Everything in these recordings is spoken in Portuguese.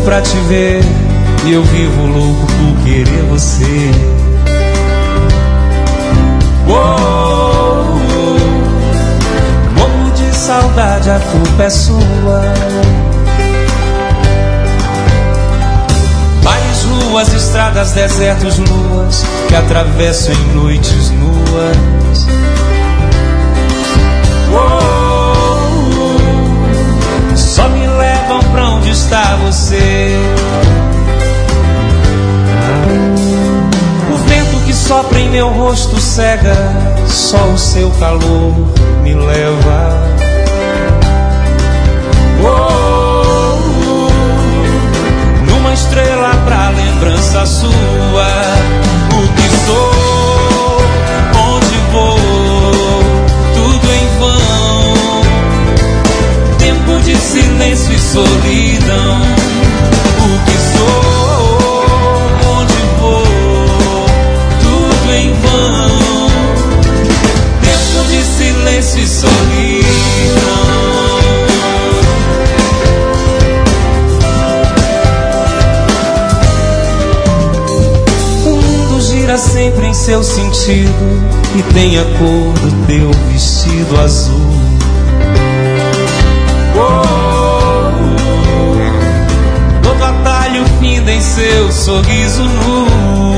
pra te ver e eu vivo louco por querer você. Morro de saudade, a culpa é sua. Bares, ruas, estradas, desertos, luas que atravesso em noites nuas. Só me levam pra onde está você. O vento que sopra em meu rosto cega, só o seu calor me leva. Numa estrela pra lembrança sua. O que sou, onde vou, tudo em vão. Tempo de silêncio e solidão. O que sou, onde vou, tudo em vão. Tempo de silêncio e solidão. O mundo gira sempre em seu sentido e tem a cor do teu vestido azul. Todo atalho finda em seu sorriso nu.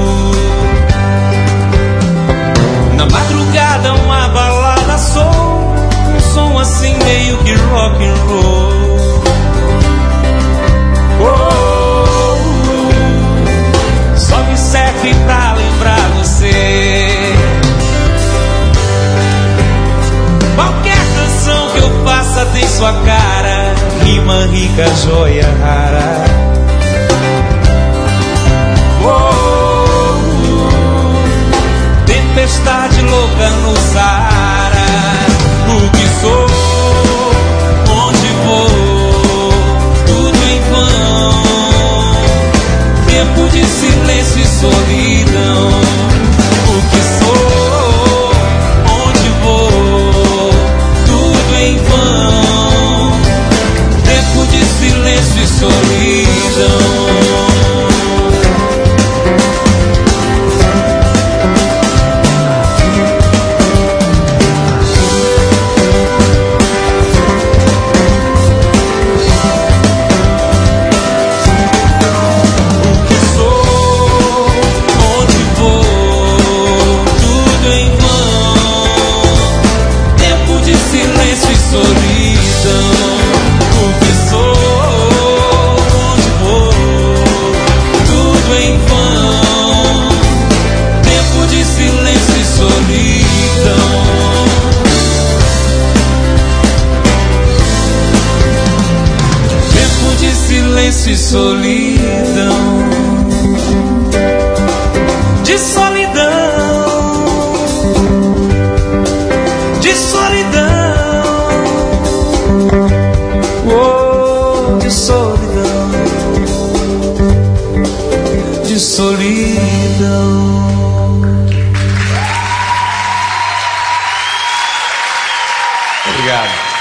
Na madrugada uma balada soul, um som assim meio que rock and roll. Só me serve pra lembrar você. Qualquer canção que eu faça tem sua cara, rima rica, joia rara. Tempestade louca no Saara. O que sou, onde vou, tudo em vão. Tempo de silêncio e solidão. O que sou, onde vou, tudo em vão. Tempo de silêncio e solidão. De solidão, de solidão, de solidão, oh, de solidão, de solidão. Obrigado.